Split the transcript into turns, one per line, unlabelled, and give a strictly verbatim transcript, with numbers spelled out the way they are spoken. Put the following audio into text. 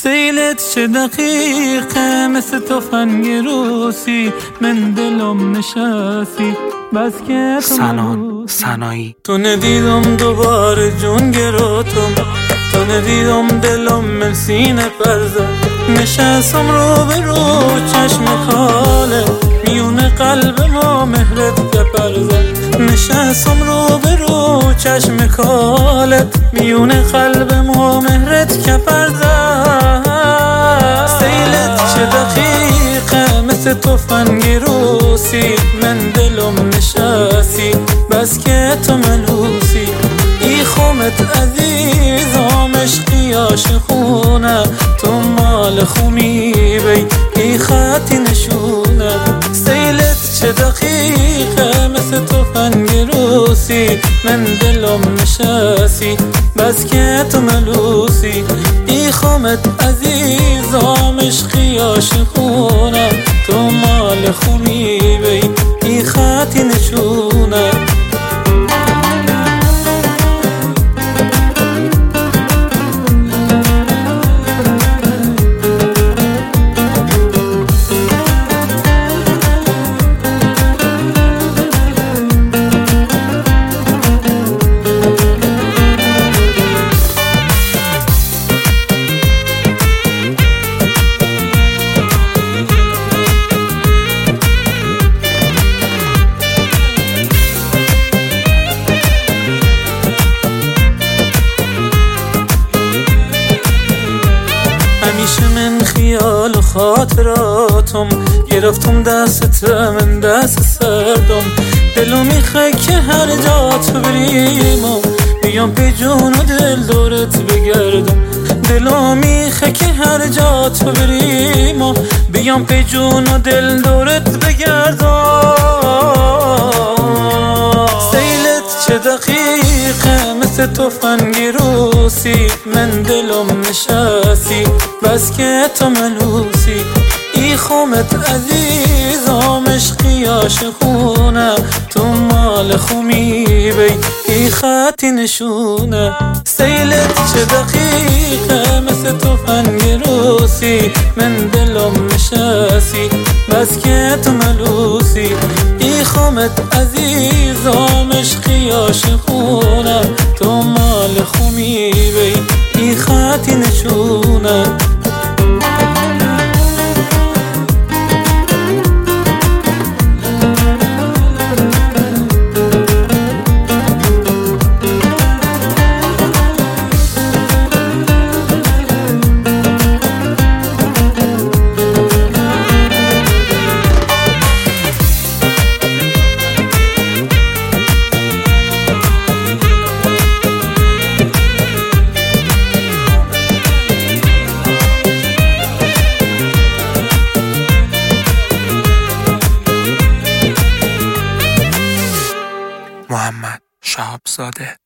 سیلت چه دقیقه مثل تفنگ روسی، من دلم نشستی بس که تو
سنان سنایی.
تو ندیدم دوباره جون گراتم، تو ندیدم دلم من سینه پرزه، نشستم رو به رو چشم کاله، میون قلب ما مهرت بپرزه، نشستم رو به رو چشم کاله، میون قلب ما مهرت کپرزه. سیلت چه دقیقه مثل تفنگ روسی، من دلم نشستی بس که تو ملوسی، ای خومت عزیزم عشقی عاشقونه، تو مال خومی بی ای خطی نشونه. سیلت چه دقیقه مثل تفنگ روسی، من دلم نشستی بس که تو ملوسی، ای خومت عزیزم عشقی عاشقونه، تو مال خومی بی ای خطی نشونه. همیشه من خیال و خاطراتم، گرفتم دستت من دست سردم، دلو میخواه که هر جا تو بریم و بیام به جون و دل دورت بگردم، دلو میخواه که هر جا تو بریم و بیام به جون و دل دورت بگردم. سیلت چه دقیقه مثل تفنگ روسی، من دلم نشستی بس که تو ملوسی، ای خومت عزیزم عشقی عاشقونه، تو مال خومی بی ای خطی نشونه. سیلت چه دقیقه مثل تفنگ روسی، من دلم نشستی بس که تو ملوسی، ای خومت عزیزم عشقی عاشقونه، تو مال خومی بی ای خطی نشونه.
محمد شهابزاده.